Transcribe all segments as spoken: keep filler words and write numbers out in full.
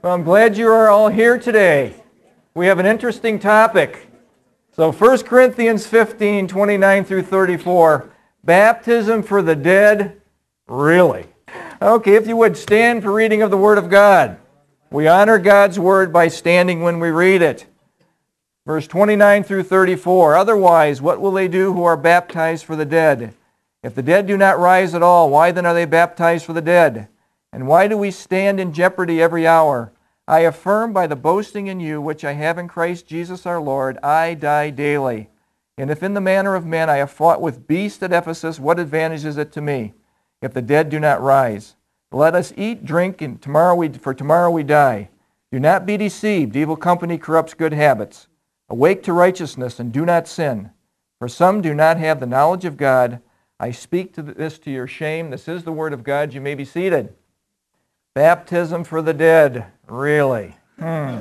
Well, I'm glad you are all here today. We have an interesting topic. So First Corinthians fifteen, twenty-nine through thirty-four, baptism for the dead, really? Okay, if you would stand for reading of the Word of God. We honor God's Word by standing when we read it. Verse twenty-nine through thirty-four, otherwise, what will they do who are baptized for the dead? If the dead do not rise at all, why then are they baptized for the dead? And why do we stand in jeopardy every hour? I affirm by the boasting in you, which I have in Christ Jesus our Lord, I die daily. And if in the manner of men I have fought with beasts at Ephesus, what advantage is it to me, if the dead do not rise? Let us eat, drink, and tomorrow we, for tomorrow we die. Do not be deceived. Evil company corrupts good habits. Awake to righteousness and do not sin. For some do not have the knowledge of God. I speak to this to your shame. This is the word of God. You may be seated. Baptism for the dead. Really? Hmm.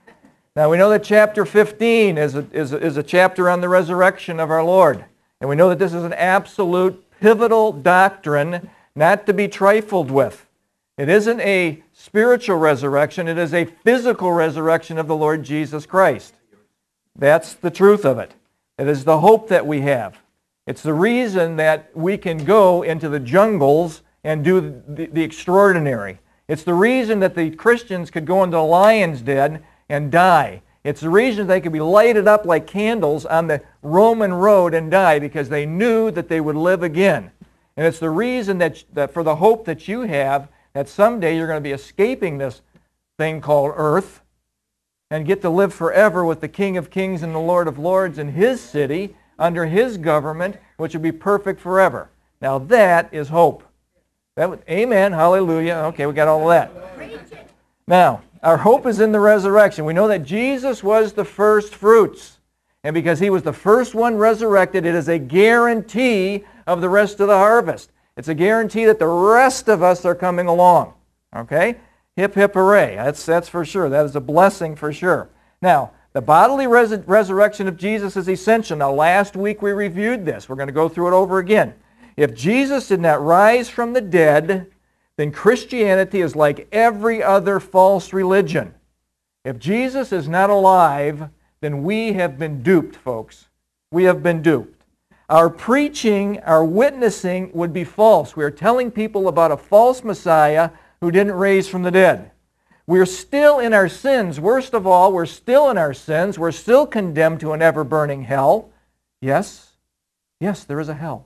Now we know that chapter fifteen is a, is, a, is a chapter on the resurrection of our Lord. And we know that this is an absolute pivotal doctrine not to be trifled with. It isn't a spiritual resurrection. It is a physical resurrection of the Lord Jesus Christ. That's the truth of it. It is the hope that we have. It's the reason that we can go into the jungles and do the, the extraordinary. It's the reason that the Christians could go into the lion's den and die. It's the reason they could be lighted up like candles on the Roman road and die, because they knew that they would live again. And it's the reason that, that for the hope that you have, that someday you're going to be escaping this thing called earth and get to live forever with the King of Kings and the Lord of Lords in His city, under His government, which will be perfect forever. Now that is hope. That would, amen, hallelujah. Okay, we got all of that. Now, our hope is in the resurrection. We know that Jesus was the first fruits. And because He was the first one resurrected, it is a guarantee of the rest of the harvest. It's a guarantee that the rest of us are coming along. Okay? Hip, hip, hooray. That's, that's for sure. That is a blessing for sure. Now, the bodily res- resurrection of Jesus is essential. Now, last week we reviewed this. We're going to go through it over again. If Jesus did not rise from the dead, then Christianity is like every other false religion. If Jesus is not alive, then we have been duped, folks. We have been duped. Our preaching, our witnessing would be false. We are telling people about a false Messiah who didn't raise from the dead. We're still in our sins. Worst of all, we're still in our sins. We're still condemned to an ever-burning hell. Yes, yes, there is a hell.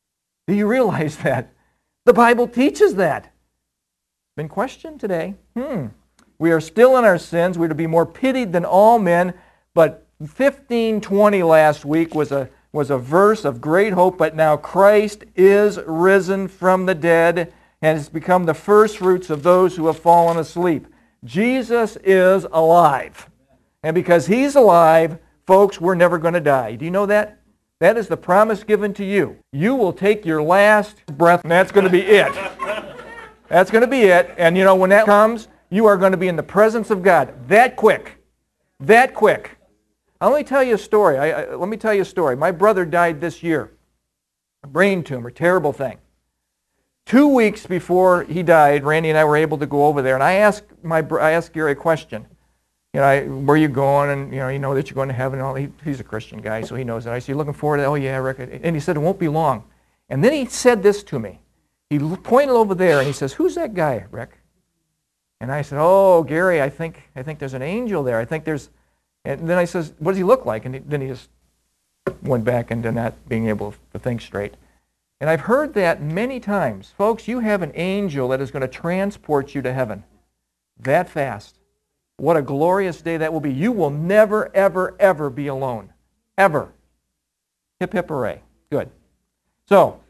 Do you realize that? The Bible teaches that. Been questioned today. Hmm. We are still in our sins. We're to be more pitied than all men. But fifteen twenty last week was a, was a verse of great hope. But now Christ is risen from the dead and has become the first fruits of those who have fallen asleep. Jesus is alive. And because He's alive, folks, we're never going to die. Do you know that? That is the promise given to you. You will take your last breath, and that's going to be it. That's going to be it. And you know, when that comes, you are going to be in the presence of God. That quick. That quick. I'll let me tell you a story. I, I, let me tell you a story. My brother died this year. A brain tumor. Terrible thing. Two weeks before he died, Randy and I were able to go over there, and I asked my I asked Gary a question. You know, I, where are you going? And, you know, you know that you're going to heaven and all. He, he's a Christian guy, so he knows that. I said, you looking forward to that? Oh, yeah, Rick. And he said, it won't be long. And then he said this to me. He pointed over there, and he says, who's that guy, Rick? And I said, oh, Gary, I think I think there's an angel there. I think there's... And then I says, what does he look like? And he, then he just went back into not being able to think straight. And I've heard that many times. Folks, you have an angel that is going to transport you to heaven that fast. What a glorious day that will be. You will never, ever, ever be alone. Ever. Hip, hip, hooray. Good. So,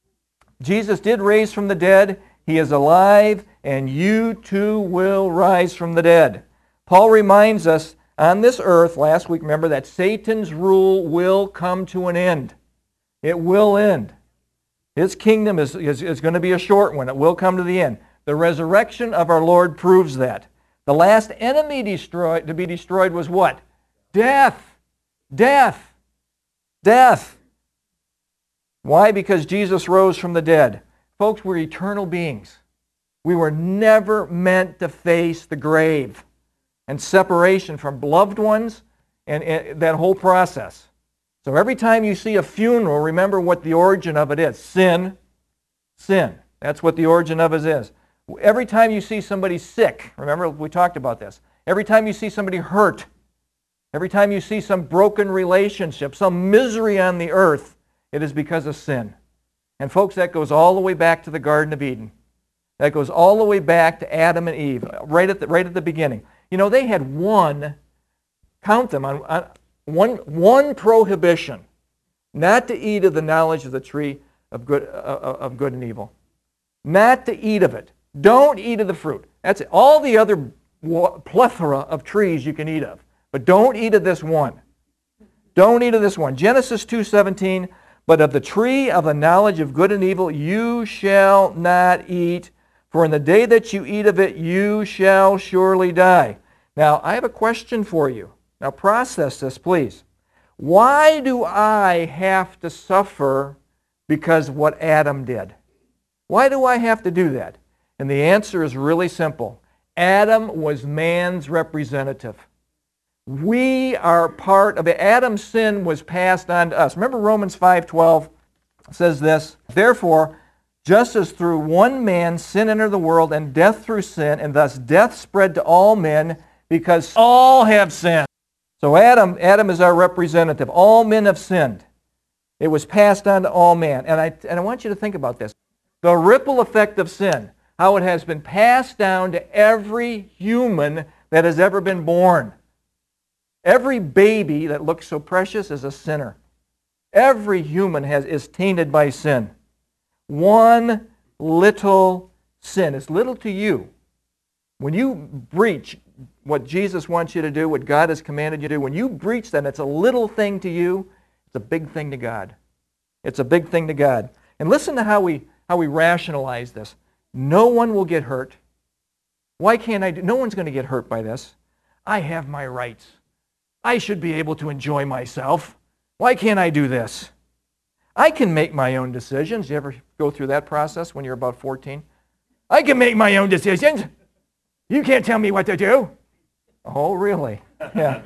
Jesus did raise from the dead. He is alive, and you too will rise from the dead. Paul reminds us on this earth, last week, remember, that Satan's rule will come to an end. It will end. His kingdom is, is, is going to be a short one. It will come to the end. The resurrection of our Lord proves that. The last enemy destroyed, to be destroyed was what? Death. Death. Death. Why? Because Jesus rose from the dead. Folks, we're eternal beings. We were never meant to face the grave and separation from loved ones and, and that whole process. So every time you see a funeral, remember what the origin of it is. Sin. Sin. That's what the origin of it is. Every time you see somebody sick, remember we talked about this. Every time you see somebody hurt, every time you see some broken relationship, some misery on the earth, it is because of sin. And folks, that goes all the way back to the Garden of Eden. That goes all the way back to Adam and Eve, right at the, right at the beginning. You know, they had one, count them, on, on one, one prohibition, not to eat of the knowledge of the tree of good, uh, of good and evil. Not to eat of it. Don't eat of the fruit. That's it. All the other plethora of trees you can eat of. But don't eat of this one. Don't eat of this one. Genesis two seventeen, but of the tree of the knowledge of good and evil you shall not eat, for in the day that you eat of it you shall surely die. Now, I have a question for you. Now, process this, please. Why do I have to suffer because of what Adam did? Why do I have to do that? And the answer is really simple. Adam was man's representative. We are part of it. Adam's sin was passed on to us. Remember Romans five twelve says this, therefore, just as through one man sin entered the world, and death through sin, and thus death spread to all men, because all have sinned. So Adam, Adam is our representative. All men have sinned. It was passed on to all men. And I, and I want you to think about this. The ripple effect of sin, how it has been passed down to every human that has ever been born. Every baby that looks so precious is a sinner. Every human has, is tainted by sin. One little sin. It's little to you. When you breach what Jesus wants you to do, what God has commanded you to do, when you breach that, it's a little thing to you, it's a big thing to God. It's a big thing to God. And listen to how we, how we rationalize this. No one will get hurt. Why can't I do? No one's going to get hurt by this. I have my rights. I should be able to enjoy myself. Why can't I do this? I can make my own decisions. You ever go through that process when you're about fourteen? I can make my own decisions. You can't tell me what to do. Oh, really? Yeah.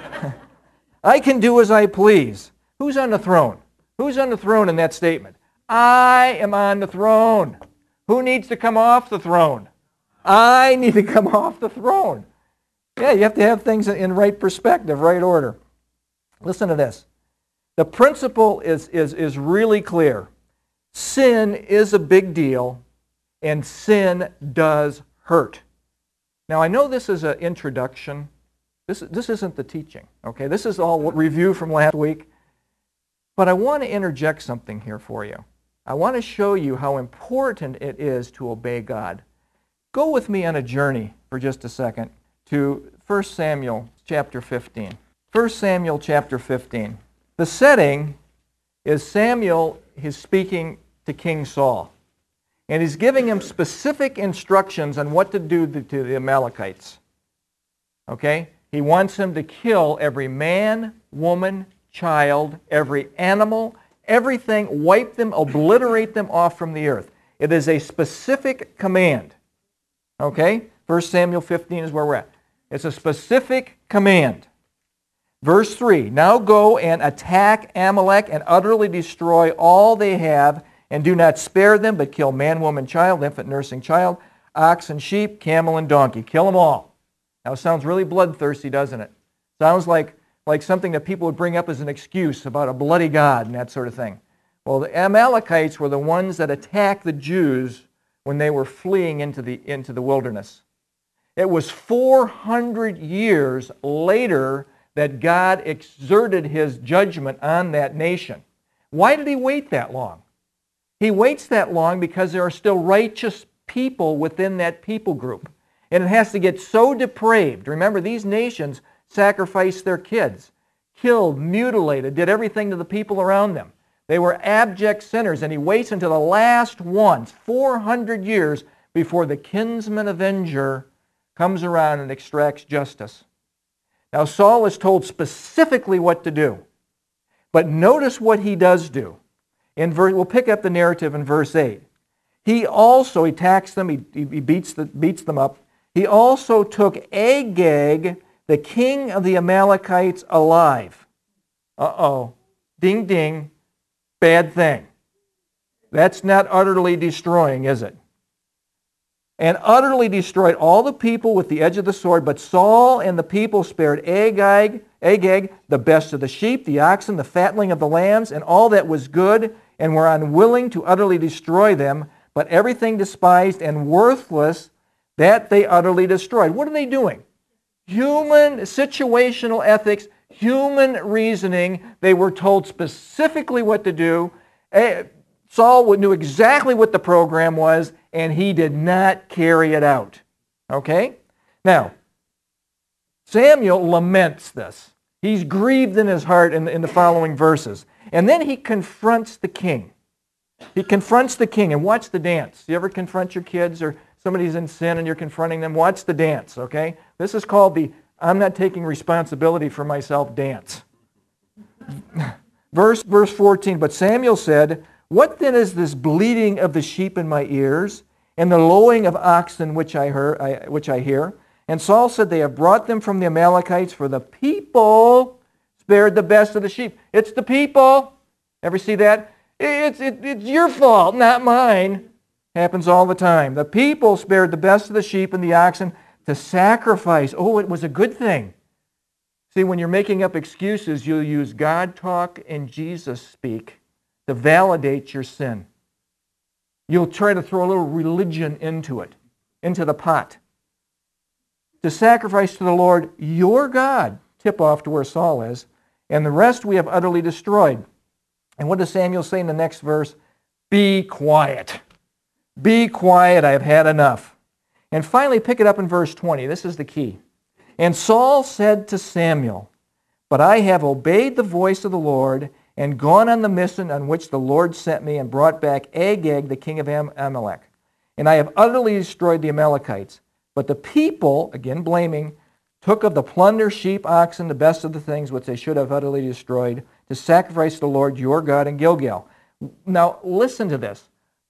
I can do as I please. Who's on the throne? Who's on the throne in that statement? I am on the throne. Who needs to come off the throne? I need to come off the throne. Yeah, you have to have things in right perspective, right order. Listen to this. The principle is, is, is really clear. Sin is a big deal, and sin does hurt. Now, I know this is an introduction. This, this isn't the teaching, okay? This is all review from last week. But I want to interject something here for you. I want to show you how important it is to obey God. Go with me on a journey for just a second to First Samuel chapter fifteen. First Samuel chapter fifteen. The setting is Samuel is speaking to King Saul. And he's giving him specific instructions on what to do to the Amalekites. Okay? He wants him to kill every man, woman, child, every animal, everything, wipe them, obliterate them off from the earth. It is a specific command. Okay? First Samuel fifteen is where we're at. It's a specific command. Verse three, now go and attack Amalek and utterly destroy all they have, and do not spare them, but kill man, woman, child, infant, nursing child, ox and sheep, camel and donkey. Kill them all. Now it sounds really bloodthirsty, doesn't it? Sounds like, like something that people would bring up as an excuse about a bloody God and that sort of thing. Well, the Amalekites were the ones that attacked the Jews when they were fleeing into the, into the wilderness. It was four hundred years later that God exerted his judgment on that nation. Why did he wait that long? He waits that long because there are still righteous people within that people group. And it has to get so depraved. Remember, these nations sacrificed their kids, killed, mutilated, did everything to the people around them. They were abject sinners, and he waits until the last one, four hundred years, before the kinsman avenger comes around and extracts justice. Now, Saul is told specifically what to do. But notice what he does do. In verse, we'll pick up the narrative in verse eight. He also, he attacks them, he, he beats, the, beats them up. He also took Agag, the king of the Amalekites, alive. Uh-oh. Ding, ding. Bad thing. That's not utterly destroying, is it? And utterly destroyed all the people with the edge of the sword, but Saul and the people spared Agag, Agag, the best of the sheep, the oxen, the fatling of the lambs, and all that was good, and were unwilling to utterly destroy them, but everything despised and worthless, that they utterly destroyed. What are they doing? Human situational ethics, human reasoning. They were told specifically what to do. Saul knew exactly what the program was, and he did not carry it out. Okay? Now, Samuel laments this. He's grieved in his heart in the, in the following verses. And then he confronts the king. He confronts the king, and watch the dance. You ever confront your kids or somebody's in sin and you're confronting them? Watch the dance, okay? This is called the I'm not taking responsibility for myself dance. Verse, verse fourteen, but Samuel said, what then is this bleating of the sheep in my ears, and the lowing of oxen which I, hear, I, which I hear? And Saul said, they have brought them from the Amalekites, for the people spared the best of the sheep. It's the people. Ever see that? It's, it, it's your fault, not mine. Happens all the time. The people spared the best of the sheep and the oxen to sacrifice. Oh, it was a good thing. See, when you're making up excuses, you'll use God talk and Jesus speak to validate your sin. You'll try to throw a little religion into it, into the pot. To sacrifice to the Lord your God, tip off to where Saul is, and the rest we have utterly destroyed. And what does Samuel say in the next verse? Be quiet. Be quiet, I have had enough. And finally, pick it up in verse twenty. This is the key. And Saul said to Samuel, but I have obeyed the voice of the Lord and gone on the mission on which the Lord sent me and brought back Agag, the king of Am- Amalek. And I have utterly destroyed the Amalekites. But the people, again blaming, took of the plunder, sheep, oxen, the best of the things which they should have utterly destroyed, to sacrifice to the Lord your God in Gilgal. Now, listen to this.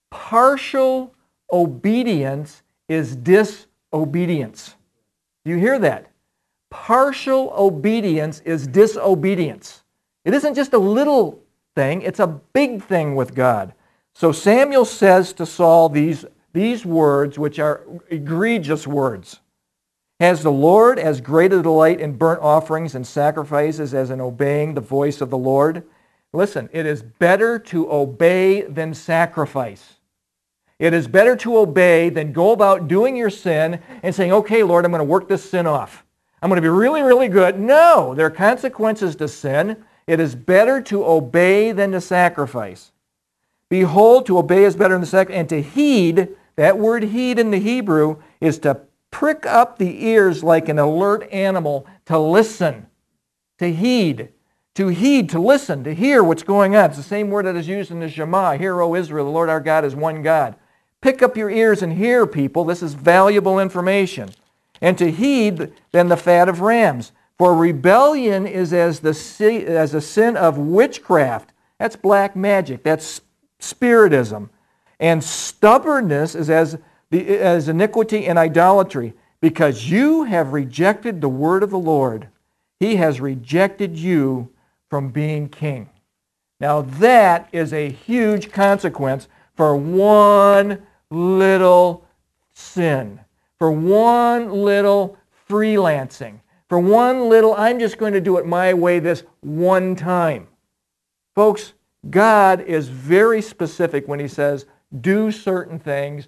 Partial obedience is disobedience. Do you hear that? Partial obedience is disobedience. It isn't just a little thing, it's a big thing with God. So Samuel says to Saul these, these words, which are egregious words. Has the Lord as great a delight in burnt offerings and sacrifices as in obeying the voice of the Lord? Listen, it is better to obey than sacrifice. It is better to obey than go about doing your sin and saying, okay, Lord, I'm going to work this sin off. I'm going to be really, really good. No, there are consequences to sin. It is better to obey than to sacrifice. Behold, to obey is better than to sacrifice, and to heed, that word heed in the Hebrew is to prick up the ears like an alert animal, to listen, to heed. To heed, to listen, to hear what's going on. It's the same word that is used in the Shema. Hear, O Israel, the Lord our God is one God. Pick up your ears and hear, people. This is valuable information. And to heed, then the fat of rams. For rebellion is as the as a sin of witchcraft. That's black magic. That's spiritism. And stubbornness is as, the, as iniquity and idolatry. Because you have rejected the word of the Lord, He has rejected you from being king. Now that is a huge consequence for one little sin, for one little freelancing, for one little, I'm just going to do it my way this one time. Folks, God is very specific when He says, do certain things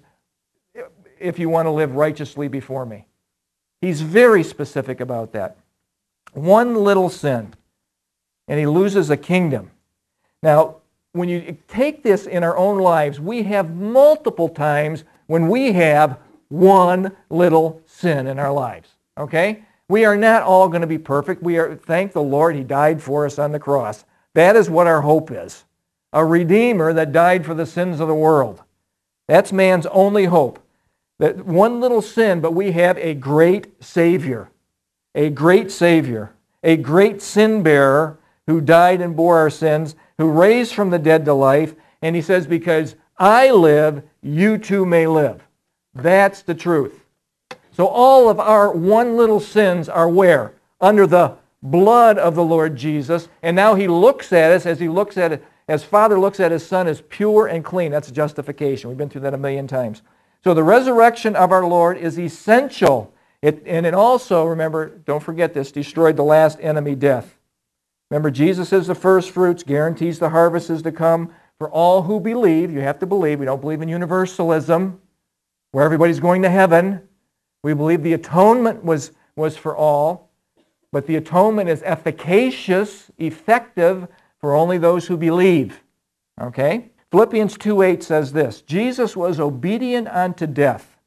if you want to live righteously before me. He's very specific about that. One little sin, and he loses a kingdom. Now, when you take this in our own lives, we have multiple times when we have one little sin in our lives. Okay? We are not all going to be perfect. We are, thank the Lord, He died for us on the cross. That is what our hope is. A Redeemer that died for the sins of the world. That's man's only hope. That one little sin, but we have a great Savior. A great Savior. A great sin bearer who died and bore our sins, who raised from the dead to life. And He says, because I live, you too may live. That's the truth. So all of our one little sins are where? Under the blood of the Lord Jesus. And now He looks at us as He looks at it, as Father looks at His Son as pure and clean. That's justification. We've been through that a million times. So the resurrection of our Lord is essential. It, and it also, remember, don't forget this, destroyed the last enemy, death. Remember, Jesus is the first fruits, guarantees the harvest is to come for all who believe. You have to believe. We don't believe in universalism, where everybody's going to heaven. We believe the atonement was, was for all, but the atonement is efficacious, effective for only those who believe. Okay? Philippians two eight says this, Jesus was obedient unto death,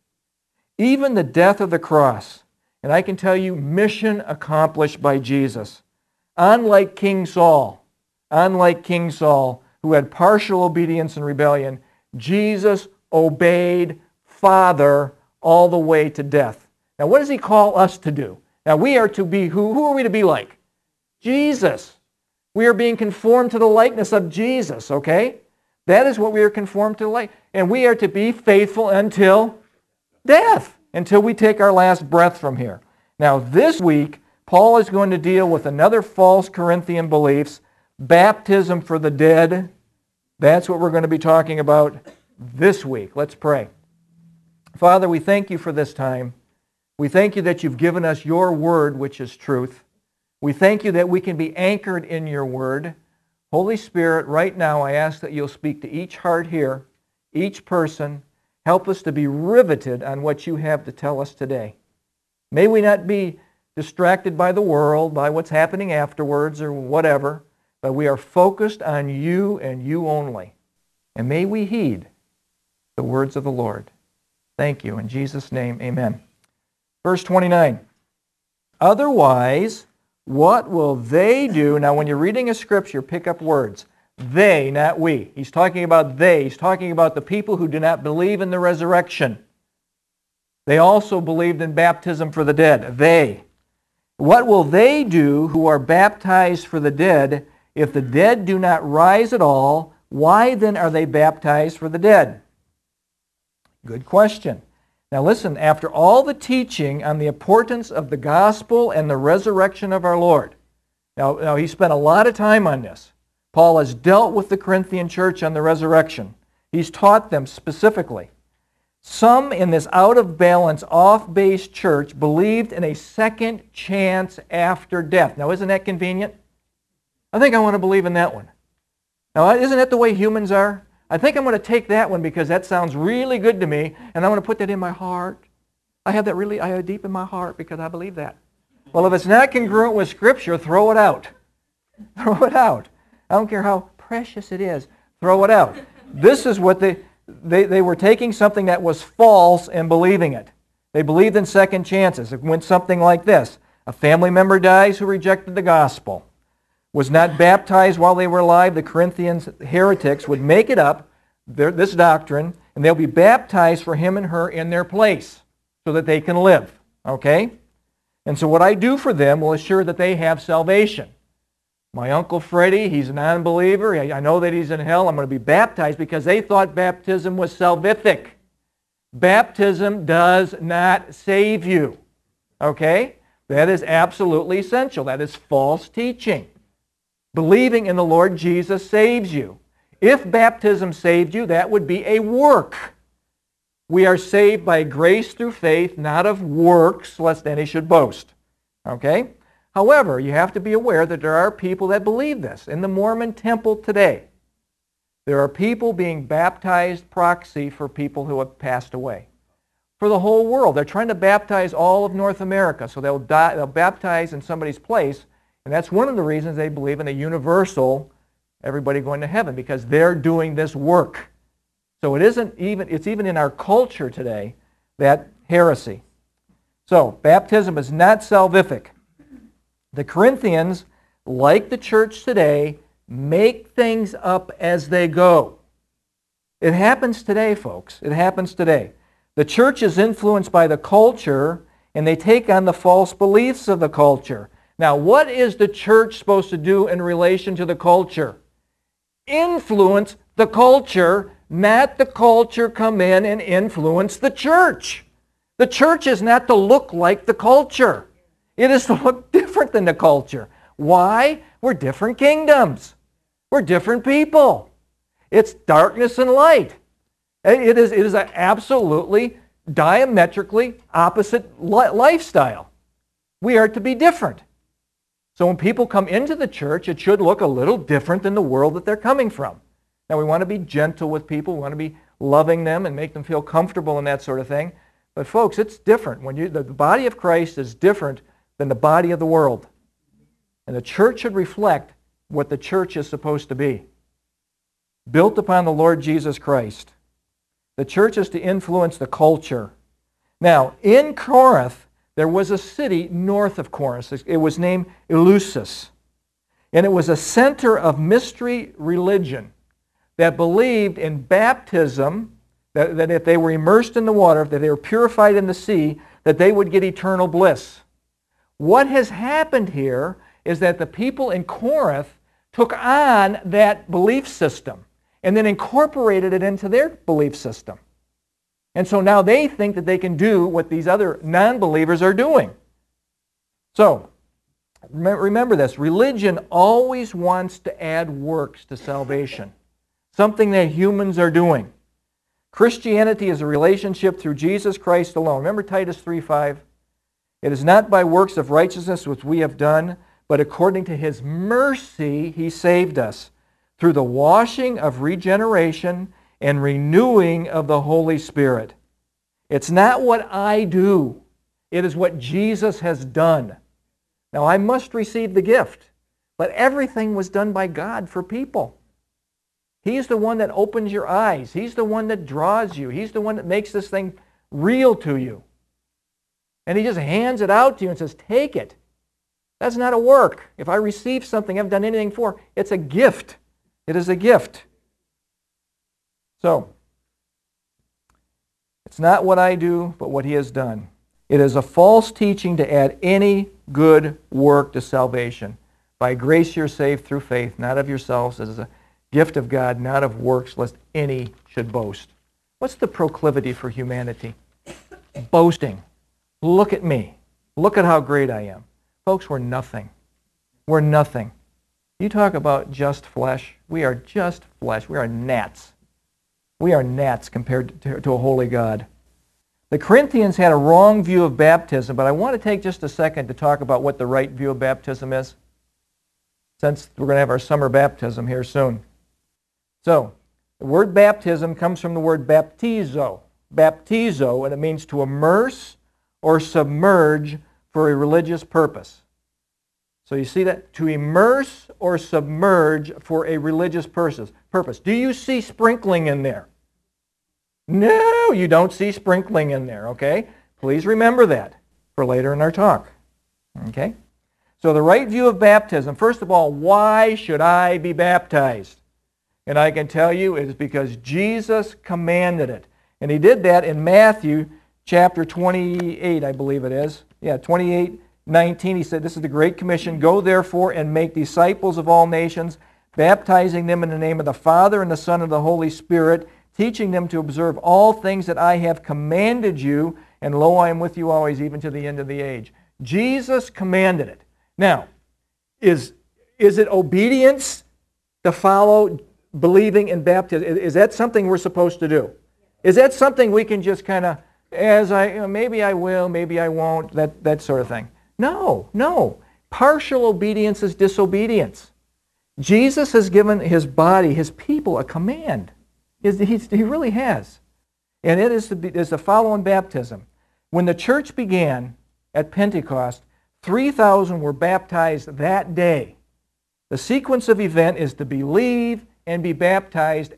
even the death of the cross. And I can tell you, mission accomplished by Jesus. Unlike King Saul, unlike King Saul, who had partial obedience and rebellion, Jesus obeyed Father all the way to death. Now, what does He call us to do? Now, we are to be, who, who are we to be like? Jesus. We are being conformed to the likeness of Jesus, okay? That is what we are conformed to the likeness. And we are to be faithful until death, until we take our last breath from here. Now, this week, Paul is going to deal with another false Corinthian beliefs, baptism for the dead. That's what we're going to be talking about this week. Let's pray. Father, we thank You for this time. We thank You that You've given us Your word, which is truth. We thank You that we can be anchored in Your word. Holy Spirit, right now I ask that You'll speak to each heart here, each person. Help us to be riveted on what You have to tell us today. May we not be distracted by the world, by what's happening afterwards or whatever, but we are focused on You and You only. And may we heed the words of the Lord. Thank You. In Jesus' name, amen. Verse twenty-nine. Otherwise, what will they do? Now, when you're reading a scripture, pick up words. They, not we. He's talking about they. He's talking about the people who do not believe in the resurrection. They also believed in baptism for the dead. They. What will they do who are baptized for the dead? If the dead do not rise at all, why then are they baptized for the dead? Good question. Now listen, after all the teaching on the importance of the gospel and the resurrection of our Lord, now, now he spent a lot of time on this. Paul has dealt with the Corinthian church on the resurrection. He's taught them specifically. Some in this out-of-balance, off-base church believed in a second chance after death. Now isn't that convenient? I think I want to believe in that one. Now isn't that the way humans are? I think I'm going to take that one because that sounds really good to me, and I'm going to put that in my heart. I have that really, I have deep in my heart because I believe that. Well, if it's not congruent with Scripture, throw it out. Throw it out. I don't care how precious it is. Throw it out. This is what they, they, they were taking something that was false and believing it. They believed in second chances. It went something like this. A family member dies who rejected the gospel. Was not baptized while they were alive. The Corinthians heretics would make it up, their, this doctrine, and they'll be baptized for him and her in their place so that they can live. Okay? And so what I do for them will assure that they have salvation. My Uncle Freddie, he's a non-believer. I, I know that he's in hell. I'm going to be baptized because they thought baptism was salvific. Baptism does not save you. Okay? That is absolutely essential. That is false teaching. Believing in the Lord Jesus saves you. If baptism saved you, that would be a work. We are saved by grace through faith, not of works, lest any should boast. Okay? However, you have to be aware that there are people that believe this. In the Mormon temple today, there are people being baptized proxy for people who have passed away. For the whole world. They're trying to baptize all of North America, so they'll, die, they'll baptize in somebody's place. And that's one of the reasons they believe in a universal, everybody going to heaven, because they're doing this work. So it isn't even, it's even in our culture today, that heresy. So, baptism is not salvific. The Corinthians, like the church today, make things up as they go. It happens today, folks. It happens today. The church is influenced by the culture, and they take on the false beliefs of the culture. Now, what is the church supposed to do in relation to the culture? Influence the culture, not the culture come in and influence the church. The church is not to look like the culture. It is to look different than the culture. Why? We're different kingdoms. We're different people. It's darkness and light. It is, it is an absolutely diametrically opposite li- lifestyle. We are to be different. So when people come into the church, it should look a little different than the world that they're coming from. Now we want to be gentle with people. We want to be loving them and make them feel comfortable and that sort of thing. But folks, it's different. When you, the body of Christ is different than the body of the world. And the church should reflect what the church is supposed to be. Built upon the Lord Jesus Christ. The church is to influence the culture. Now, in Corinth, there was a city north of Corinth. It was named Eleusis. And it was a center of mystery religion that believed in baptism, that, that if they were immersed in the water, that they were purified in the sea, that they would get eternal bliss. What has happened here is that the people in Corinth took on that belief system and then incorporated it into their belief system. And so now they think that they can do what these other non-believers are doing. So, remember this, religion always wants to add works to salvation, something that humans are doing. Christianity is a relationship through Jesus Christ alone. Remember Titus three five? It is not by works of righteousness which we have done, but according to His mercy He saved us, through the washing of regeneration and renewing of the Holy Spirit. It's not what I do. It is what Jesus has done. Now, I must receive the gift, but everything was done by God for people. He's the one that opens your eyes. He's the one that draws you. He's the one that makes this thing real to you. And He just hands it out to you and says, take it. That's not a work. If I receive something I haven't done anything for, it's a gift. It is a gift. So, it's not what I do, but what He has done. It is a false teaching to add any good work to salvation. By grace you're saved through faith, not of yourselves. It is a gift of God, not of works, lest any should boast. What's the proclivity for humanity? Boasting. Look at me. Look at how great I am. Folks, we're nothing. We're nothing. You talk about just flesh. We are just flesh. We are gnats. We are gnats compared to, to a holy God. The Corinthians had a wrong view of baptism, but I want to take just a second to talk about what the right view of baptism is, since we're going to have our summer baptism here soon. So, the word baptism comes from the word baptizo. Baptizo, and it means to immerse or submerge for a religious purpose. So you see that? To immerse or submerge for a religious purpose. Purpose. Do you see sprinkling in there? No, you don't see sprinkling in there, okay? Please remember that for later in our talk. Okay? So the right view of baptism, first of all, why should I be baptized? And I can tell you it is because Jesus commanded it. And He did that in Matthew chapter twenty-eight, I believe it is. Yeah, twenty-eight nineteen, He said, this is the Great Commission. Go therefore and make disciples of all nations, baptizing them in the name of the Father and the Son and the Holy Spirit, teaching them to observe all things that I have commanded you, and lo, I am with you always, even to the end of the age. Jesus commanded it. Now, is, is it obedience to follow believing in baptism? Is that something we're supposed to do? Is that something we can just kind of, as I, you know, maybe I will, maybe I won't, that, that sort of thing? No, no. Partial obedience is disobedience. Jesus has given His body, His people, a command. He's, he's, he really has. And it is to, be, is to follow in baptism. When the church began at Pentecost, three thousand were baptized that day. The sequence of event is to believe and be baptized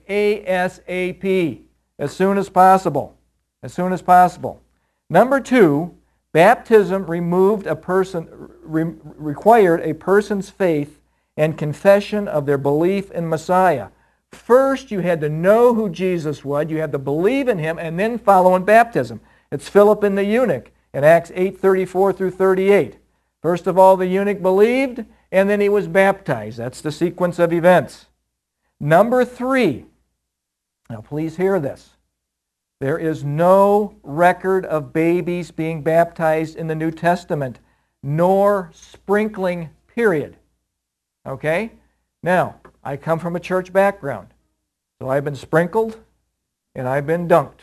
ASAP, as soon as possible. As soon as possible. Number two, baptism removed a person, re, required a person's faith and confession of their belief in Messiah. First, you had to know who Jesus was, you had to believe in Him, and then follow in baptism. It's Philip and the eunuch in Acts eight thirty-four through thirty-eight. First of all, the eunuch believed, and then he was baptized. That's the sequence of events. Number three, Now please hear this. There is no record of babies being baptized in the New Testament, nor sprinkling, period. Okay? Now, I come from a church background, so I've been sprinkled and I've been dunked.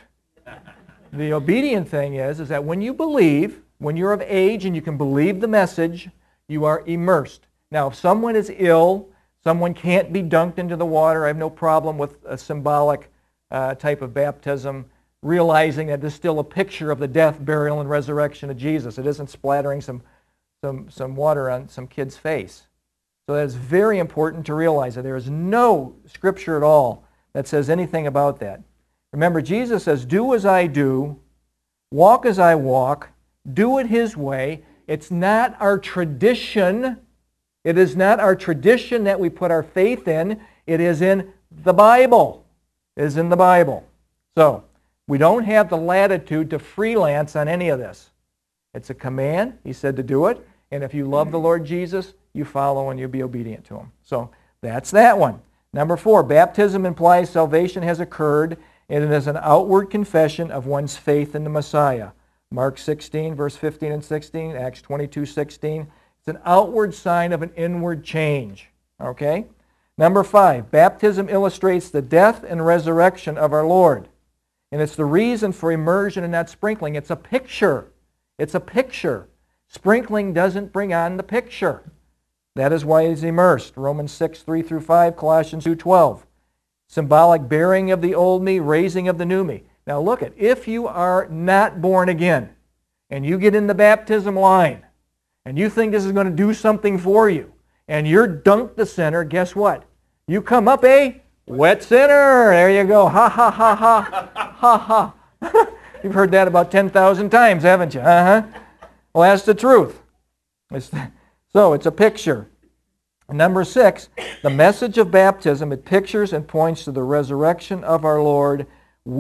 The obedient thing is, is that when you believe, when you're of age and you can believe the message, you are immersed. Now, if someone is ill, someone can't be dunked into the water, I have no problem with a symbolic uh, type of baptism, realizing that there's still a picture of the death, burial, and resurrection of Jesus. It isn't splattering some, some, some water on some kid's face. So that is very important to realize that there is no scripture at all that says anything about that. Remember, Jesus says, do as I do, walk as I walk, do it His way. It's not our tradition. It is not our tradition that we put our faith in. It is in the Bible. It is in the Bible. So, we don't have the latitude to freelance on any of this. It's a command. He said to do it. And if you love the Lord Jesus, you follow and you be obedient to Him. So that's that one. Number four, baptism implies salvation has occurred, and it is an outward confession of one's faith in the Messiah. Mark sixteen, verse fifteen and sixteen, Acts twenty-two, sixteen. It's an outward sign of an inward change. Okay? Number five, baptism illustrates the death and resurrection of our Lord. And it's the reason for immersion and not sprinkling. It's a picture. It's a picture. Sprinkling doesn't bring on the picture. That is why it's immersed. Romans six, three through five, Colossians two, twelve. Symbolic bearing of the old me, raising of the new me. Now look at, if you are not born again, and you get in the baptism line, and you think this is going to do something for you, and you're dunked the sinner, guess what? You come up a wet sinner. There you go. Ha, ha, ha, ha. Ha, ha. You've heard that about ten thousand times, haven't you? Uh-huh. Well, that's the truth. It's the, so it's a picture. Number six, the message of baptism, it pictures and points to the resurrection of our Lord.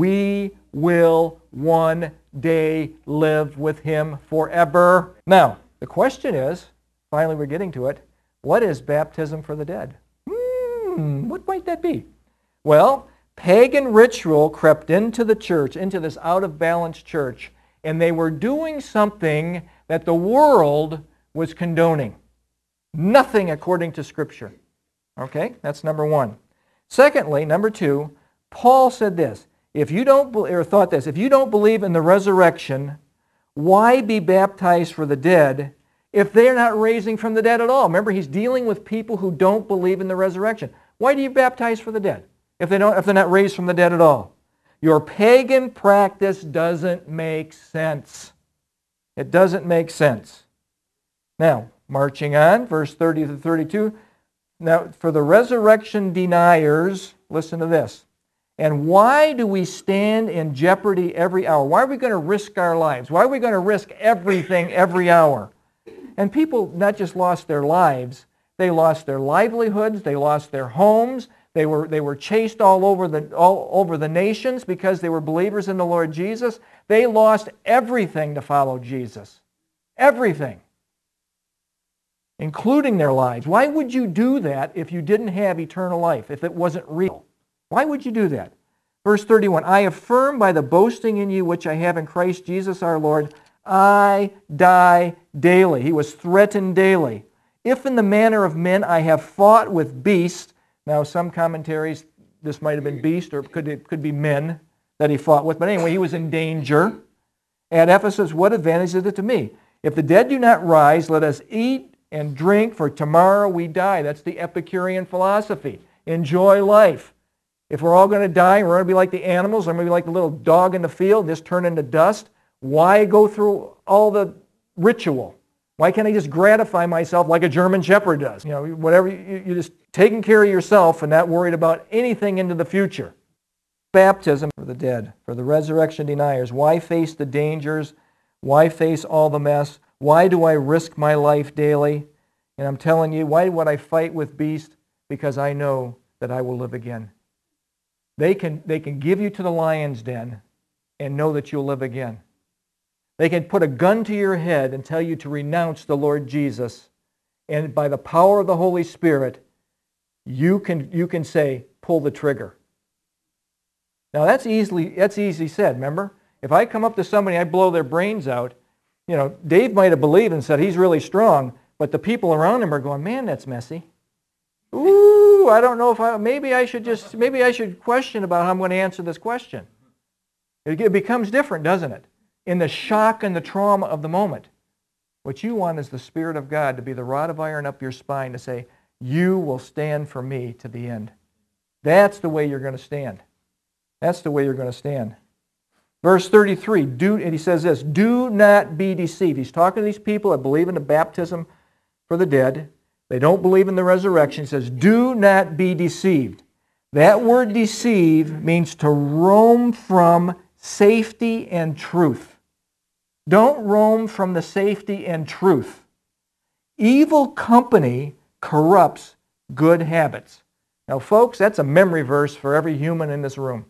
We will one day live with Him forever. Now, the question is, finally we're getting to it, what is baptism for the dead? Hmm, what might that be? Well, pagan ritual crept into the church, into this out-of-balance church, and they were doing something that the world was condoning. Nothing according to Scripture. Okay, that's number one. Secondly, number two, Paul said this, if you don't, or thought this, if you don't believe in the resurrection, why be baptized for the dead if they're not raising from the dead at all? Remember, he's dealing with people who don't believe in the resurrection. Why do you baptize for the dead if they don't, if they're not raised from the dead at all? Your pagan practice doesn't make sense. It doesn't make sense. Now, marching on, verse thirty to thirty-two. Now, for the resurrection deniers, listen to this. And why do we stand in jeopardy every hour? Why are we going to risk our lives? Why are we going to risk everything every hour? And people not just lost their lives, they lost their livelihoods, they lost their homes, they were, they were chased all over, the, all over the nations because they were believers in the Lord Jesus. They lost everything to follow Jesus. Everything. Including their lives. Why would you do that if you didn't have eternal life, if it wasn't real? Why would you do that? Verse thirty-one, I affirm by the boasting in you which I have in Christ Jesus our Lord, I die daily. He was threatened daily. If in the manner of men I have fought with beasts, now some commentaries, this might have been beast or could it could be men that he fought with, but anyway, he was in danger. At Ephesus, what advantage is it to me? If the dead do not rise, let us eat and drink, for tomorrow we die. That's the Epicurean philosophy. Enjoy life. If we're all going to die, we're going to be like the animals, or maybe like the little dog in the field, just turn into dust. Why go through all the ritual? Why can't I just gratify myself like a German shepherd does? You know, whatever, you, you're just taking care of yourself and not worried about anything into the future. Baptism for the dead, for the resurrection deniers. Why face the dangers? Why face all the mess? Why do I risk my life daily? And I'm telling you, why would I fight with beasts? Because I know that I will live again. They can, they can give you to the lion's den and know that you'll live again. They can put a gun to your head and tell you to renounce the Lord Jesus. And by the power of the Holy Spirit, you can, you can say, pull the trigger. Now that's easily that's easy said, remember? If I come up to somebody, I blow their brains out, you know, Dave might have believed and said he's really strong, but the people around him are going, man, that's messy. Ooh, I don't know if I, maybe I should just, maybe I should question about how I'm going to answer this question. It, it becomes different, doesn't it? In the shock and the trauma of the moment. What you want is the Spirit of God to be the rod of iron up your spine to say, you will stand for me to the end. That's the way you're going to stand. That's the way you're going to stand. Verse thirty-three, do, and he says this, do not be deceived. He's talking to these people that believe in the baptism for the dead. They don't believe in the resurrection. He says, do not be deceived. That word deceive means to roam from safety and truth. Don't roam from the safety and truth. Evil company corrupts good habits. Now, folks, that's a memory verse for every human in this room.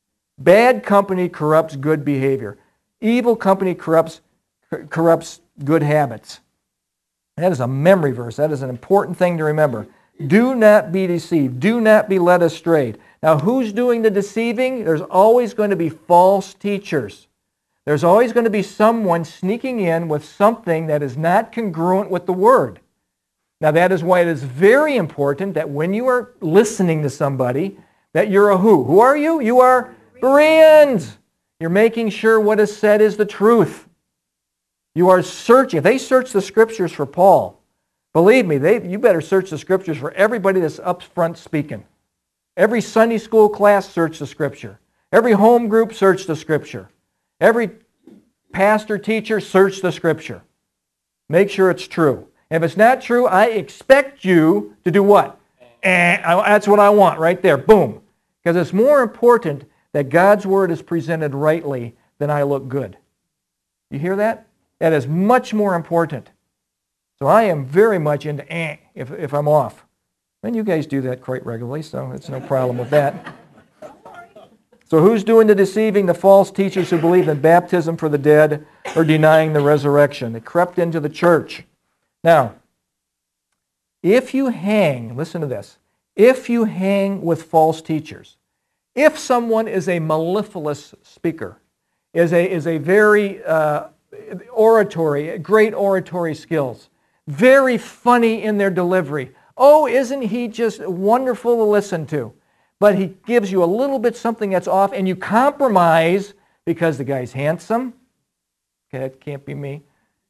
Bad company corrupts good behavior. Evil company corrupts, corrupts good habits. That is a memory verse. That is an important thing to remember. Do not be deceived. Do not be led astray. Now, who's doing the deceiving? There's always going to be false teachers. There's always going to be someone sneaking in with something that is not congruent with the Word. Now, that is why it is very important that when you are listening to somebody, that you're a who? Who are you? You are Bereans. You're making sure what is said is the truth. You are searching. If they search the Scriptures for Paul, believe me, they, you better search the Scriptures for everybody that's up front speaking. Every Sunday school class, search the Scripture. Every home group, search the Scripture. Every pastor, teacher, search the Scripture. Make sure it's true. If it's not true, I expect you to do what? Eh, that's what I want right there. Boom. Because it's more important that God's Word is presented rightly than I look good. You hear that? That is much more important. So I am very much into eh if, if I'm off. And you guys do that quite regularly, so it's no problem with that. So who's doing the deceiving? The false teachers who believe in baptism for the dead or denying the resurrection. They crept into the church. Now, if you hang, listen to this, if you hang with false teachers, if someone is a mellifluous speaker, is a, is a very uh, oratory, great oratory skills, very funny in their delivery, oh, isn't he just wonderful to listen to? But he gives you a little bit something that's off, and you compromise because the guy's handsome. Okay, that can't be me.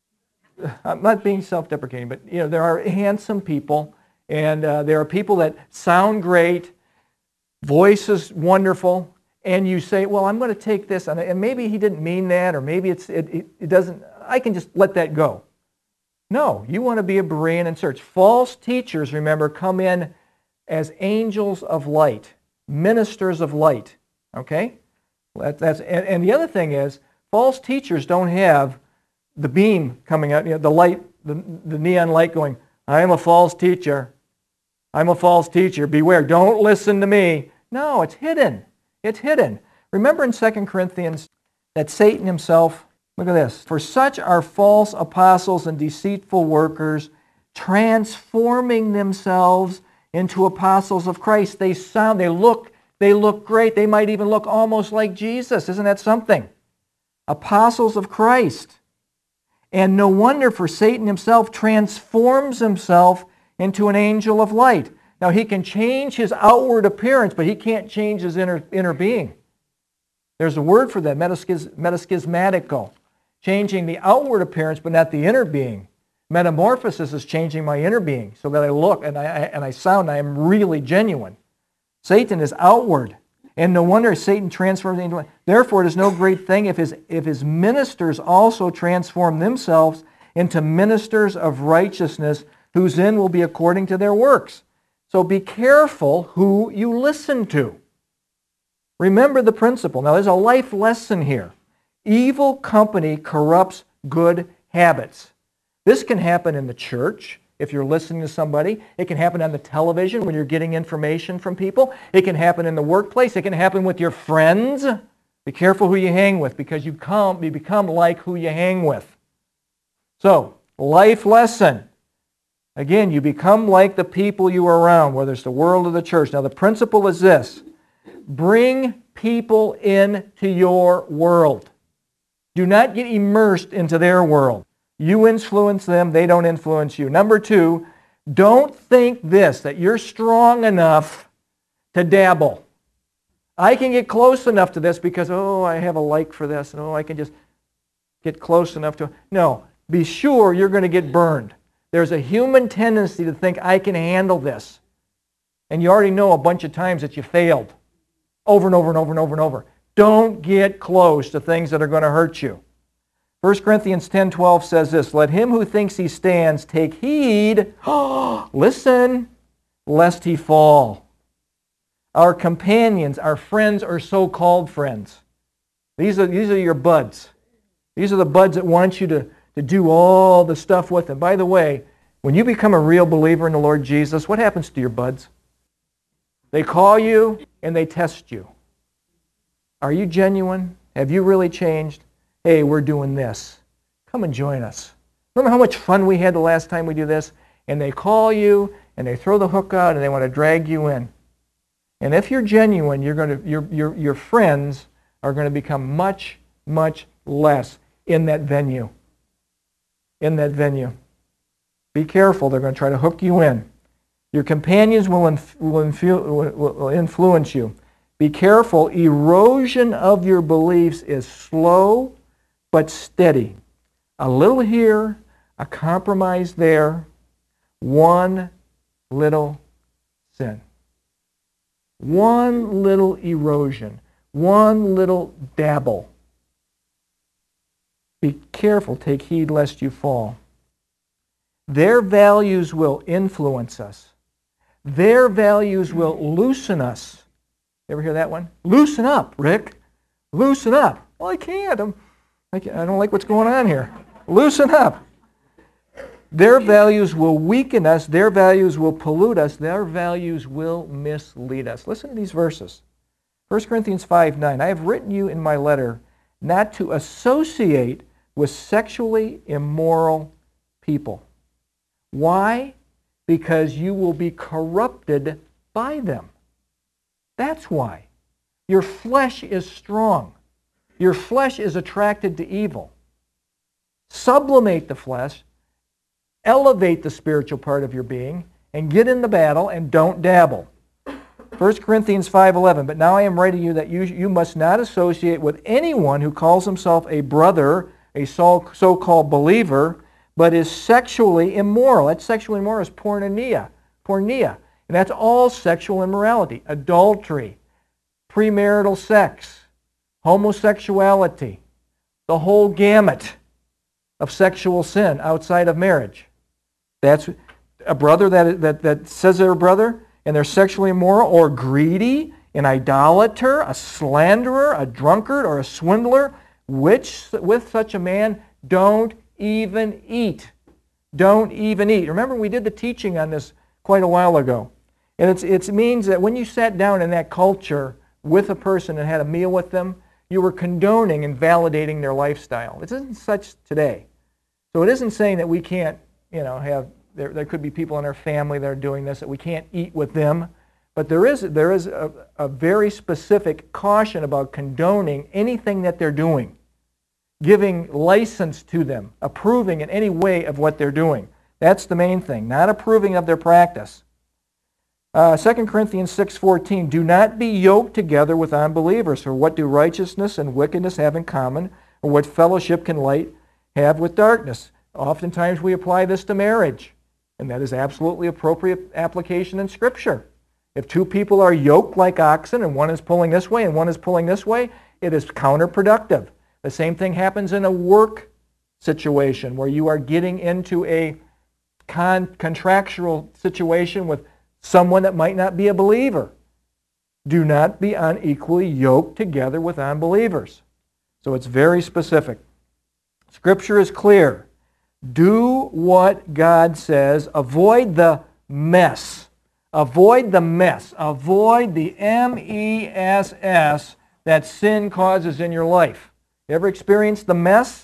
I'm not being self-deprecating, but you know there are handsome people, and uh, there are people that sound great, voice is wonderful, and you say, well, I'm going to take this, and maybe he didn't mean that, or maybe it's it, it, it doesn't, I can just let that go. No, you want to be a Berean and search. False teachers, remember, come in as angels of light, ministers of light, okay? That, that's, and, and the other thing is, false teachers don't have the beam coming out, you know, the light, the, the neon light going, I am a false teacher. I'm a false teacher. Beware. Don't listen to me. No, it's hidden. It's hidden. Remember in Second Corinthians that Satan himself, look at this, for such are false apostles and deceitful workers, transforming themselves into apostles of Christ. They sound, they look, they look great. They might even look almost like Jesus. Isn't that something? Apostles of Christ. And no wonder, for Satan himself transforms himself into an angel of light. Now, he can change his outward appearance, but he can't change his inner, inner being. There's a word for that, metaschis, metaschismatical, changing the outward appearance, but not the inner being. Metamorphosis is changing my inner being so that I look and I, and I sound, I am really genuine. Satan is outward. And no wonder Satan transforms into light. Therefore, it is no great thing if his, if his ministers also transform themselves into ministers of righteousness, whose end will be according to their works. So be careful who you listen to. Remember the principle. Now, there's a life lesson here. Evil company corrupts good habits. This can happen in the church if you're listening to somebody. It can happen on the television when you're getting information from people. It can happen in the workplace. It can happen with your friends. Be careful who you hang with, because you, come, you become like who you hang with. So, life lesson. Again, you become like the people you are around, whether it's the world or the church. Now, the principle is this. Bring people into your world. Do not get immersed into their world. You influence them, they don't influence you. Number two, don't think this, that you're strong enough to dabble. I can get close enough to this because, oh, I have a like for this, and oh, I can just get close enough to... No, be sure you're going to get burned. There's a human tendency to think, I can handle this. And you already know a bunch of times that you failed. Over and over and over and over and over. Don't get close to things that are going to hurt you. First Corinthians ten twelve says this, let him who thinks he stands take heed, listen, lest he fall. Our companions, our friends, are so-called friends. These are, these are your buds. These are the buds that want you to, to do all the stuff with them. By the way, when you become a real believer in the Lord Jesus, what happens to your buds? They call you and they test you. Are you genuine? Have you really changed? Hey, we're doing this. Come and join us. Remember how much fun we had the last time we do this? And they call you and they throw the hook out and they want to drag you in. And if you're genuine, you're going to, your, your, your friends are going to become much, much less in that venue. In that venue. Be careful. They're going to try to hook you in. Your companions will, inf- will, infu- will, will influence you. Be careful. Erosion of your beliefs is slow but steady. A little here, a compromise there, one little sin. One little erosion, one little dabble. Be careful, take heed lest you fall. Their values will influence us. Their values will loosen us. Ever hear that one? Loosen up, Rick. Loosen up. Well, I can't. I'm, I, can't. I don't like what's going on here. Loosen up. Their values will weaken us. Their values will pollute us. Their values will mislead us. Listen to these verses. First Corinthians five nine. I have written you in my letter not to associate with sexually immoral people. Why? Because you will be corrupted by them. That's why. Your flesh is strong. Your flesh is attracted to evil. Sublimate the flesh. Elevate the spiritual part of your being and get in the battle and don't dabble. First Corinthians five eleven, but now I am writing you that you, you must not associate with anyone who calls himself a brother, a so-called believer, but is sexually immoral. That sexually immoral is porneia. Porneia. And that's all sexual immorality. Adultery, premarital sex, homosexuality, the whole gamut of sexual sin outside of marriage. That's a brother that, that, that says they're a brother and they're sexually immoral or greedy, an idolater, a slanderer, a drunkard, or a swindler, which with such a man don't even eat. Don't even eat. Remember, we did the teaching on this quite a while ago. And it's, it means that when you sat down in that culture with a person and had a meal with them, you were condoning and validating their lifestyle. It isn't such today. So it isn't saying that we can't, you know, have, there, there could be people in our family that are doing this, that we can't eat with them. But there is, there is a, a very specific caution about condoning anything that they're doing, giving license to them, approving in any way of what they're doing. That's the main thing, not approving of their practice. Uh, Second Corinthians six fourteen, do not be yoked together with unbelievers, for what do righteousness and wickedness have in common, or what fellowship can light have with darkness? Oftentimes we apply this to marriage, and that is absolutely appropriate application in Scripture. If two people are yoked like oxen, and one is pulling this way and one is pulling this way, it is counterproductive. The same thing happens in a work situation where you are getting into a con- contractual situation with someone that might not be a believer. Do not be unequally yoked together with unbelievers. So it's very specific. Scripture is clear. Do what God says. Avoid the mess. Avoid the mess. Avoid the M E S S that sin causes in your life. You ever experienced the mess?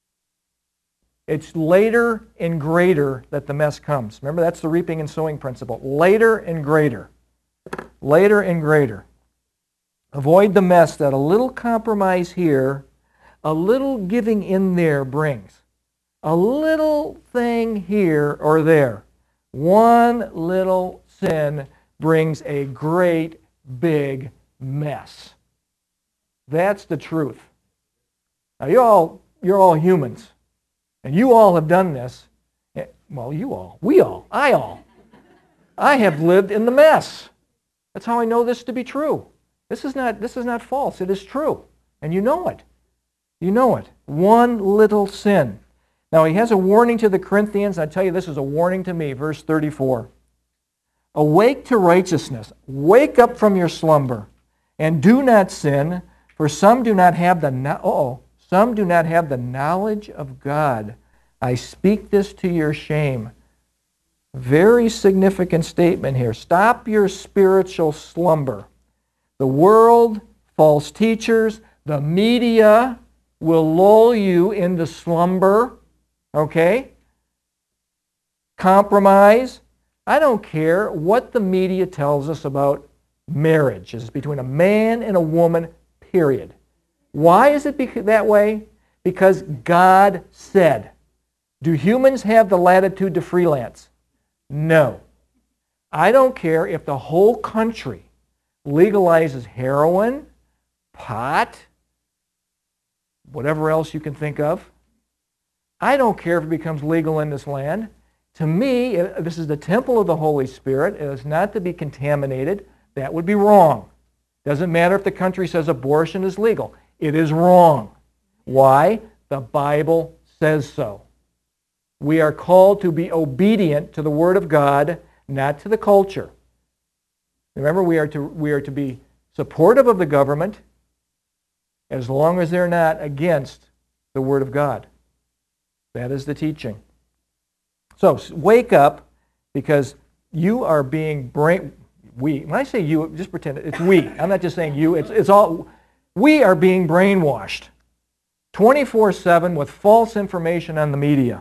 It's later and greater that the mess comes. Remember, that's the reaping and sowing principle. Later and greater. Later and greater. Avoid the mess that a little compromise here, a little giving in there brings. A little thing here or there. One little sin brings a great big mess. That's the truth. Now you all, you're all humans. And you all have done this. Well, you all. We all. I all. I have lived in the mess. That's how I know this to be true. This is not, this is not false. It is true. And you know it. You know it. One little sin. Now he has a warning to the Corinthians. I tell you, this is a warning to me. Verse thirty-four. Awake to righteousness. Wake up from your slumber. And do not sin, for some do not have the no- uh-oh, some do not have the knowledge of God. I speak this to your shame. Very significant statement here. Stop your spiritual slumber. The world, false teachers, the media will lull you into slumber. Okay? Compromise. I don't care what the media tells us about marriage. It's between a man and a woman, period. Why is it that way? Because God said. Do humans have the latitude to freelance? No. I don't care if the whole country legalizes heroin, pot, whatever else you can think of. I don't care if it becomes legal in this land. To me, this is the temple of the Holy Spirit. It is not to be contaminated. That would be wrong. Doesn't matter if the country says abortion is legal. It is wrong. Why? The Bible says so. We are called to be obedient to the Word of God, not to the culture. Remember, we are to, we are to be supportive of the government as long as they're not against the Word of God. That is the teaching. So, wake up, because you are being brain... We, when I say you, just pretend it's we. I'm not just saying you. It's, it's all... We are being brainwashed twenty-four seven with false information on the media.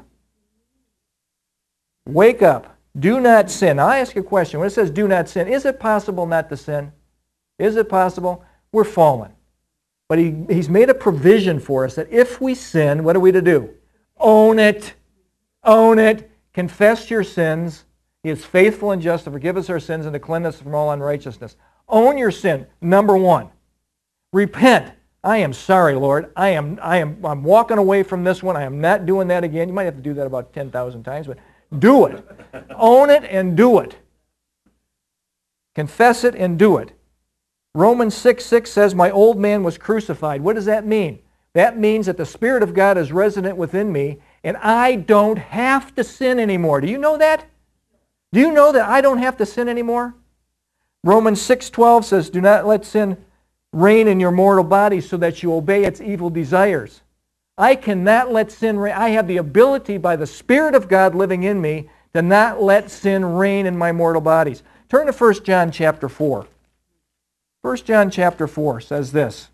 Wake up. Do not sin. Now, I ask you a question. When it says do not sin, is it possible not to sin? Is it possible? We're fallen. But he, he's made a provision for us that if we sin, what are we to do? Own it. Own it. Confess your sins. He is faithful and just to forgive us our sins and to cleanse us from all unrighteousness. Own your sin, number one. Repent. I am sorry, Lord. I am, I am, I'm walking away from this one. I am not doing that again. You might have to do that about ten thousand times, but do it. Own it and do it. Confess it and do it. Romans six six says, my old man was crucified. What does that mean? That means that the Spirit of God is resident within me, and I don't have to sin anymore. Do you know that? Do you know that I don't have to sin anymore? Romans six twelve says, do not let sin reign in your mortal body so that you obey its evil desires. I cannot let sin reign. I have the ability by the Spirit of God living in me to not let sin reign in my mortal bodies. Turn to First John chapter four. First John chapter four says this.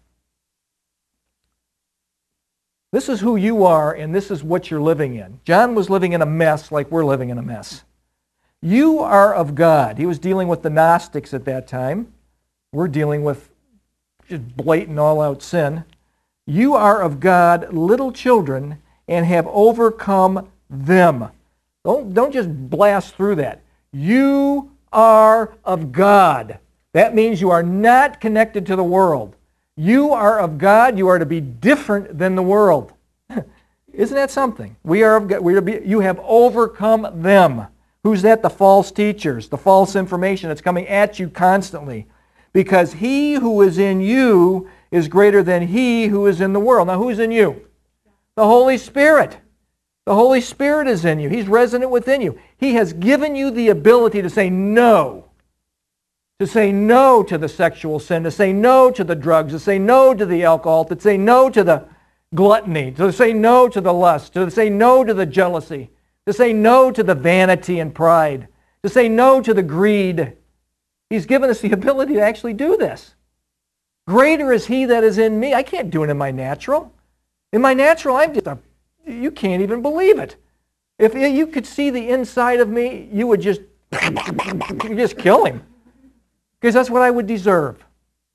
This is who you are, and this is what you're living in. John was living in a mess like we're living in a mess. You are of God. He was dealing with the Gnostics at that time. We're dealing with just blatant all-out sin. You are of God, little children, and have overcome them. Don't, don't just blast through that. You are of God. That means you are not connected to the world. You are of God. You are to be different than the world. Isn't that something? We are of God. We are to be, you have overcome them. Who's that? The false teachers, the false information that's coming at you constantly. Because he who is in you is greater than he who is in the world. Now, who's in you? The Holy Spirit. The Holy Spirit is in you. He's resident within you. He has given you the ability to say no. To say no to the sexual sin, to say no to the drugs, to say no to the alcohol, to say no to the gluttony, to say no to the lust, to say no to the jealousy, to say no to the vanity and pride, to say no to the greed. He's given us the ability to actually do this. Greater is he that is in me. I can't do it in my natural. In my natural, I'm just a, you can't even believe it. If you could see the inside of me, you would just, you just kill him. Because that's what I would deserve.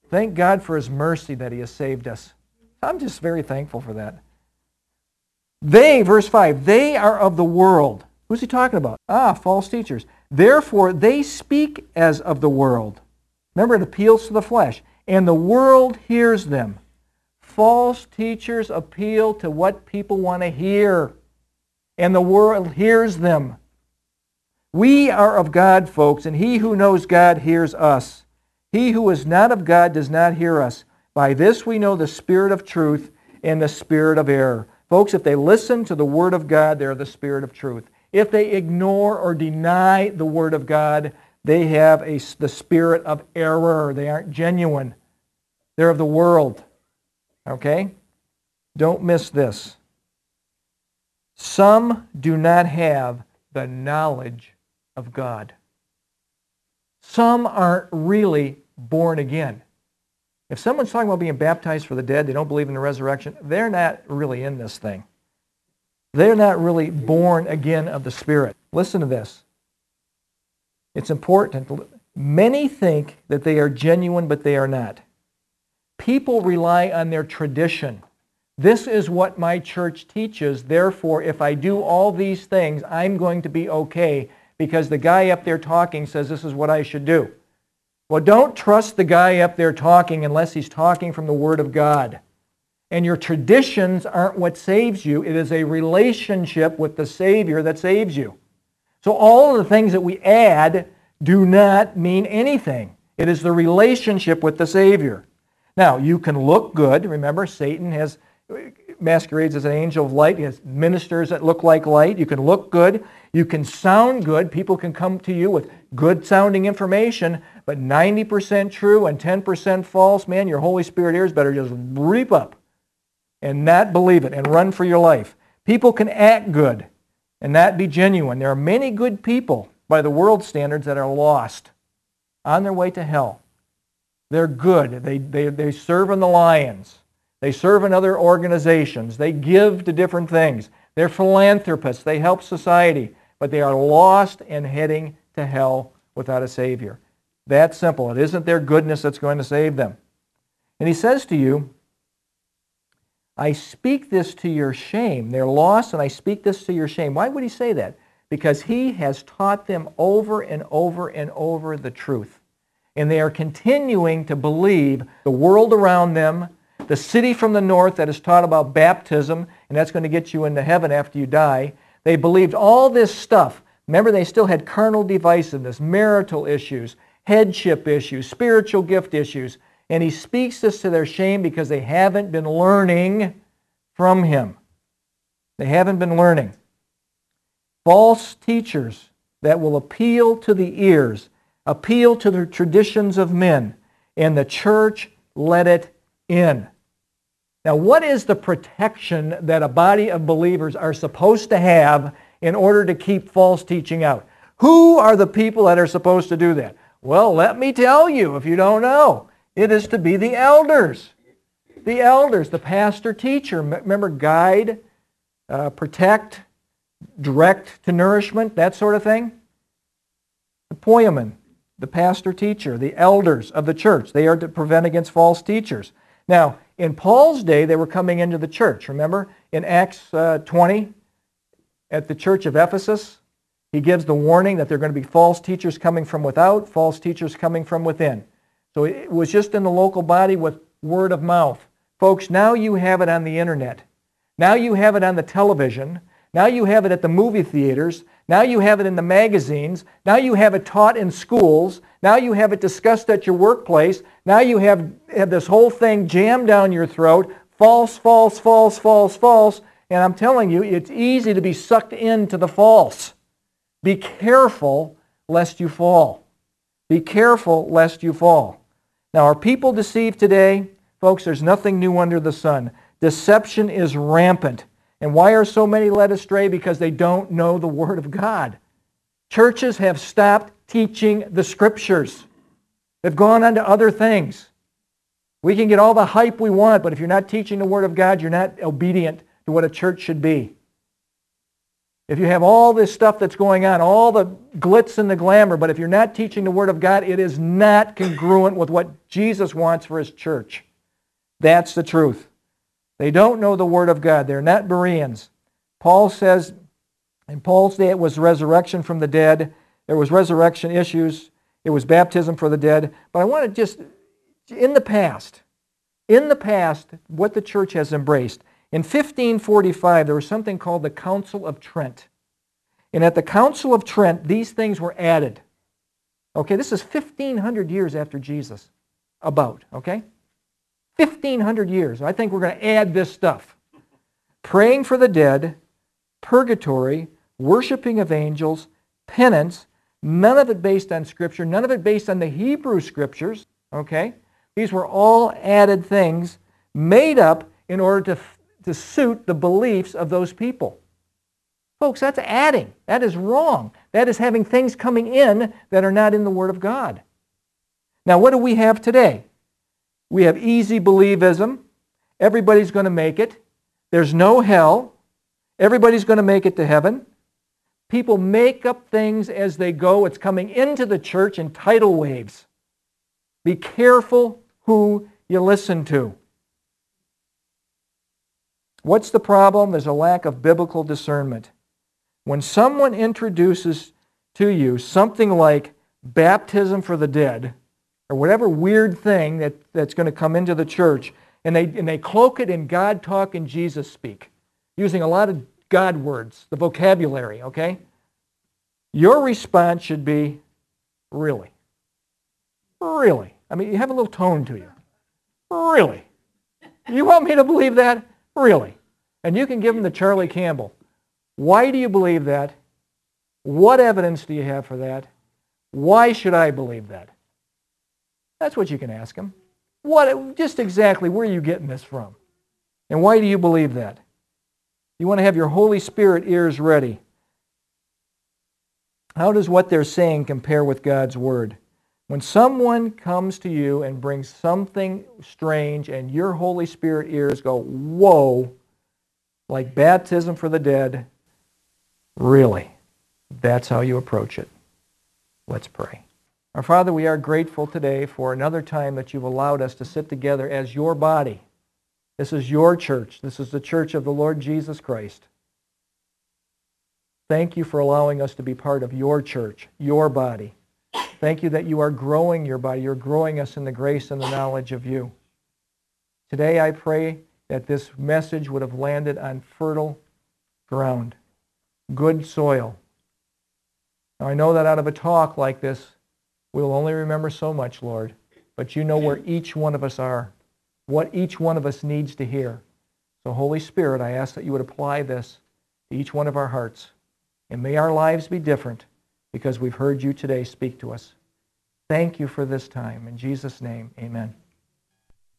Thank God for His mercy that He has saved us. I'm just very thankful for that. They, verse five, they are of the world. Who's he talking about? Ah, false teachers. Therefore, they speak as of the world. Remember, it appeals to the flesh. And the world hears them. False teachers appeal to what people want to hear. And the world hears them. We are of God, folks, and he who knows God hears us. He who is not of God does not hear us. By this we know the spirit of truth and the spirit of error. Folks, if they listen to the Word of God, they're the spirit of truth. If they ignore or deny the Word of God, they have a, the spirit of error. They aren't genuine. They're of the world. Okay? Don't miss this. Some do not have the knowledge of God. Some aren't really born again. If someone's talking about being baptized for the dead, they don't believe in the resurrection, they're not really in this thing. They're not really born again of the Spirit. Listen to this. It's important. Many think that they are genuine, but they are not. People rely on their tradition. This is what my church teaches. Therefore, if I do all these things, I'm going to be okay because the guy up there talking says this is what I should do. Well, don't trust the guy up there talking unless he's talking from the Word of God. And your traditions aren't what saves you. It is a relationship with the Savior that saves you. So all of the things that we add do not mean anything. It is the relationship with the Savior. Now, you can look good. Remember, Satan has masquerades as an angel of light. He has ministers that look like light. You can look good. You can sound good. People can come to you with good-sounding information, but ninety percent true and ten percent false. Man, your Holy Spirit ears better just reap up and not believe it and run for your life. People can act good and not be genuine. There are many good people by the world standards that are lost on their way to hell. They're good. They, they, they serve in the Lions. They serve in other organizations. They give to different things. They're philanthropists. They help society. But they are lost and heading to hell without a Savior. That's simple. It isn't their goodness that's going to save them. And he says to you, I speak this to your shame. They're lost, and I speak this to your shame. Why would he say that? Because he has taught them over and over and over the truth. And they are continuing to believe the world around them, the city from the north that is taught about baptism, and that's going to get you into heaven after you die. They believed all this stuff. Remember, they still had carnal divisiveness, marital issues, headship issues, spiritual gift issues. And he speaks this to their shame because they haven't been learning from him. They haven't been learning. False teachers that will appeal to the ears, appeal to the traditions of men, and the church let it in. Now, what is the protection that a body of believers are supposed to have in order to keep false teaching out? Who are the people that are supposed to do that? Well, let me tell you if you don't know. It is to be the elders. The elders, the pastor teacher. Remember, guide, uh, protect, direct to nourishment, that sort of thing. The poimen, the pastor teacher, the elders of the church. They are to prevent against false teachers. Now, in Paul's day, they were coming into the church. Remember, in Acts uh, twenty, at the church of Ephesus, he gives the warning that there are going to be false teachers coming from without, false teachers coming from within. So it was just in the local body with word of mouth. Folks, now you have it on the internet. Now you have it on the television. Now you have it at the movie theaters. Now you have it in the magazines. Now you have it taught in schools. Now you have it discussed at your workplace. Now you have, have this whole thing jammed down your throat. False, false, false, false, false. And I'm telling you, it's easy to be sucked into the false. Be careful lest you fall. Be careful lest you fall. Now, are people deceived today? Folks, there's nothing new under the sun. Deception is rampant. And why are so many led astray? Because they don't know the Word of God. Churches have stopped teaching the Scriptures. They've gone on to other things. We can get all the hype we want, but if you're not teaching the Word of God, you're not obedient to what a church should be. If you have all this stuff that's going on, all the glitz and the glamour, but if you're not teaching the Word of God, it is not congruent with what Jesus wants for His church. That's the truth. They don't know the Word of God. They're not Bereans. Paul says, in Paul's day it was resurrection from the dead. There was resurrection issues. It was baptism for the dead. But I want to just, in the past, in the past, what the church has embraced. In fifteen forty-five, there was something called the Council of Trent. And at the Council of Trent, these things were added. Okay, this is fifteen hundred years after Jesus. About, okay? fifteen hundred years. I think we're going to add this stuff. Praying for the dead, purgatory, worshiping of angels, penance, none of it based on Scripture, none of it based on the Hebrew Scriptures, okay? These were all added things made up in order to, to suit the beliefs of those people. Folks, that's adding. That is wrong. That is having things coming in that are not in the Word of God. Now, what do we have today? We have easy believism. Everybody's going to make it. There's no hell. Everybody's going to make it to heaven. People make up things as they go. It's coming into the church in tidal waves. Be careful who you listen to. What's the problem? There's a lack of biblical discernment. When someone introduces to you something like baptism for the dead, or whatever weird thing that, that's going to come into the church, and they, and they cloak it in God talk and Jesus speak, using a lot of God words, the vocabulary, okay? Your response should be, really? Really? I mean, you have a little tone to you. Really? You want me to believe that? Really? And you can give them the Charlie Campbell. Why do you believe that? What evidence do you have for that? Why should I believe that? That's what you can ask them. What, just exactly where are you getting this from? And why do you believe that? You want to have your Holy Spirit ears ready. How does what they're saying compare with God's Word? When someone comes to you and brings something strange and your Holy Spirit ears go, whoa, like baptism for the dead, really, that's how you approach it. Let's pray. Our Father, we are grateful today for another time that you've allowed us to sit together as your body. This is your church. This is the church of the Lord Jesus Christ. Thank you for allowing us to be part of your church, your body. Thank you that you are growing your body. You're growing us in the grace and the knowledge of you. Today I pray that this message would have landed on fertile ground, good soil. Now I know that out of a talk like this, we'll only remember so much, Lord, but you know where each one of us are, what each one of us needs to hear. So Holy Spirit, I ask that you would apply this to each one of our hearts. And may our lives be different because we've heard you today speak to us. Thank you for this time. In Jesus' name, amen.